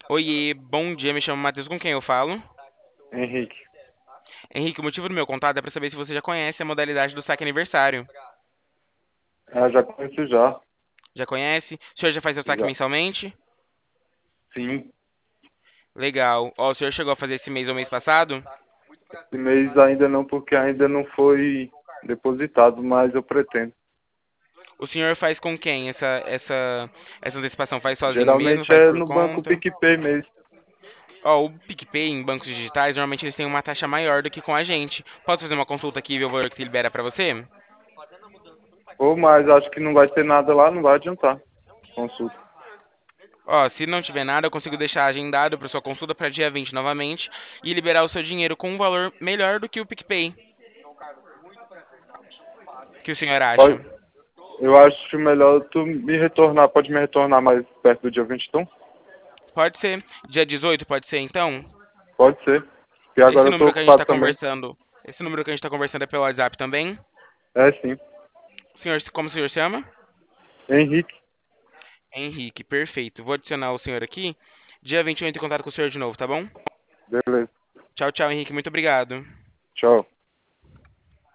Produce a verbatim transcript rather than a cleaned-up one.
Oiê, bom dia, me chamo Matheus, com quem eu falo? Henrique. Henrique, o motivo do meu contato é para saber se você já conhece a modalidade do saque aniversário. Ah, já conheço já. Já conhece? O senhor já faz seu saque Já. mensalmente? Sim. Legal. Ó, o senhor chegou a fazer esse mês ou mês passado? Esse mês ainda não, porque ainda não foi depositado, mas eu pretendo. O senhor faz com quem essa, essa, essa antecipação? Faz sozinho mesmo? Geralmente Faz é por no banco conta? PicPay mesmo. Ó, o PicPay em bancos digitais, normalmente eles têm uma taxa maior do que com a gente. Posso fazer uma consulta aqui e ver o valor que se libera para você? Ou mas acho que não vai ter nada lá, não vai adiantar. Consulta. Ó, se não tiver nada, eu consigo deixar agendado para sua consulta para dia vinte novamente e liberar o seu dinheiro com um valor melhor do que o PicPay. O que o senhor acha? Pode, eu acho melhor tu me retornar, pode me retornar mais perto do dia vinte e um? Pode ser. Dia dezoito, pode ser então? Pode ser. Porque agora Esse eu tô número que a gente ocupado tá também. conversando, esse número que a gente tá conversando é pelo WhatsApp também? É sim. O senhor, como o senhor se chama? Henrique. Henrique, perfeito. Vou adicionar o senhor aqui. Dia vinte e um eu entro em contato com o senhor de novo, tá bom? Beleza. Tchau, tchau, Henrique. Muito obrigado. Tchau.